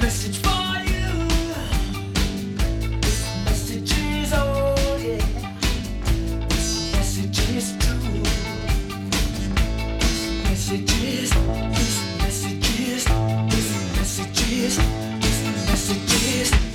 message for you. This message is oh yeah. This message is true. This message is. This message is. This message is. This message is.